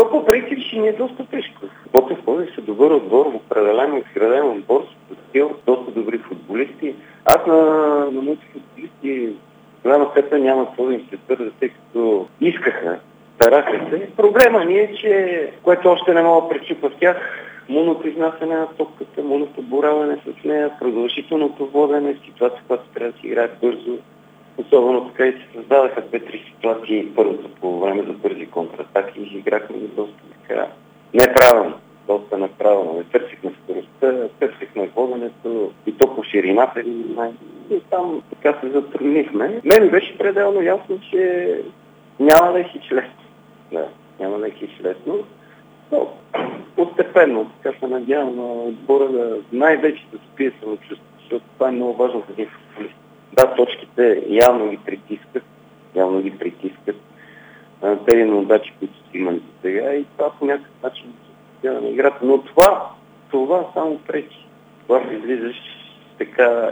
То по принцип ще ни е доста тежко. Ботев Пловдив е добър отбор, определено изграден отбор, с стил, доста добри футболисти. Аз на моите футболисти в голяма степен няма какво да им се твърда, тъй като искаха, стараха се. Проблема ни е, че което още не мога да пречупа в тях, муното изнасяне на топката, муното бораване с нея, продължителното водене, ситуация, която трябва да си играе бързо. Особено така и се създадаха 2-3 ситуации първото по време за бързи контратаки и играхме доста така неправилно, доста неправилно. Не търсихме скоростта, търсихме воденето и то по ширината. И там така се затруднихме. Мен беше пределно ясно, че няма да е хич лесно. Да, няма да е хич лесно. Но постепенно, така се надявам на отбора да най-вече да спие самочувствие, защото това е много важно за един футболист. Да, точките явно ги притискат. Тези неудачи, които са имали до сега и това по някакъв начин се на играта. Но това само пречи. Когато излизаш така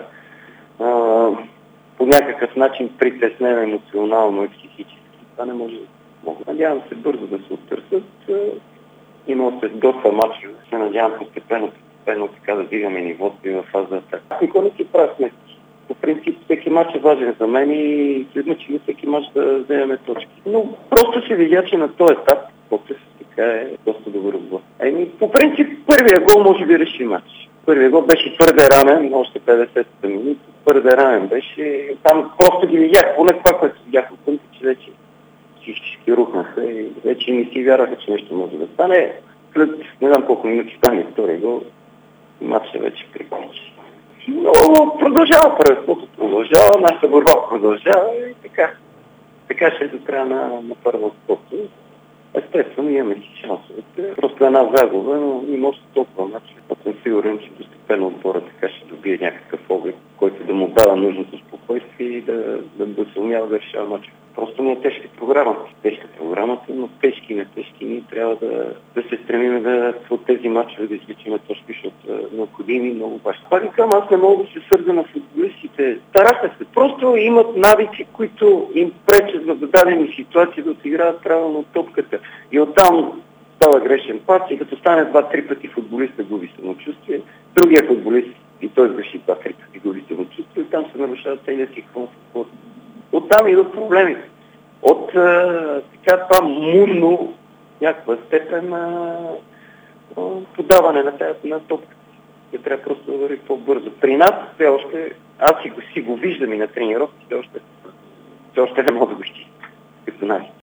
по някакъв начин притеснен емоционално и психически, това не може да мога. Надявам се бързо да се оттърсят. Има още доста мачове. Се надявам постепенно така да дигаме нивото и във фаза атака. Никой не си прави сметки. По принцип всеки мач е важен за мен и след мачи всеки мач да вземем точки. Но просто се видя, че на този етап Ботев така е доста добър отбор. По принцип първия гол може би реши мач. Първия гол беше твърде ранен, още 50-та минута. Твърде ранен беше. Там просто ги видях, поне това, което видях от пънка, че вече всички рухнаха и вече не си вяраха, че нещо може да стане. След не знам колко минути стане втори гол, матчът вече приключи. Но продължава първенството, нашата борба продължава и така. Така ще е до края на първенството. Естествено, имаме си шансовете. Просто една загуба, но има още толкова матча. Аз съм сигурен, че постепенно отбора така ще добие някакъв облик, който да му дава нужното спокойствие и да се умява да решава матча. Просто не е тежка програмата. Тежка програмата, но тежки и не тежки. Ние трябва да се стремим от тези матчове да извличаме точки, защото са необходими и много важни. Пак към аз не мога да се сърда на футболистите. Стараха се. Просто имат навици, които им пречат в дадени ситуации да отиграват правилно топката. И оттам става грешен пас и като стане 2-3 пъти футболиста губи самочувствие, другия футболист и той греши 2-3 пъти губи самочувствие и там се нарушава целият си комфорт. Оттам идват проблемите. От това мудно някаква степен подаване на топката. Те трябва просто да върви по-бързо. При нас все още, аз си го виждам и на тренировки, все още не мога да го изчистя като нас.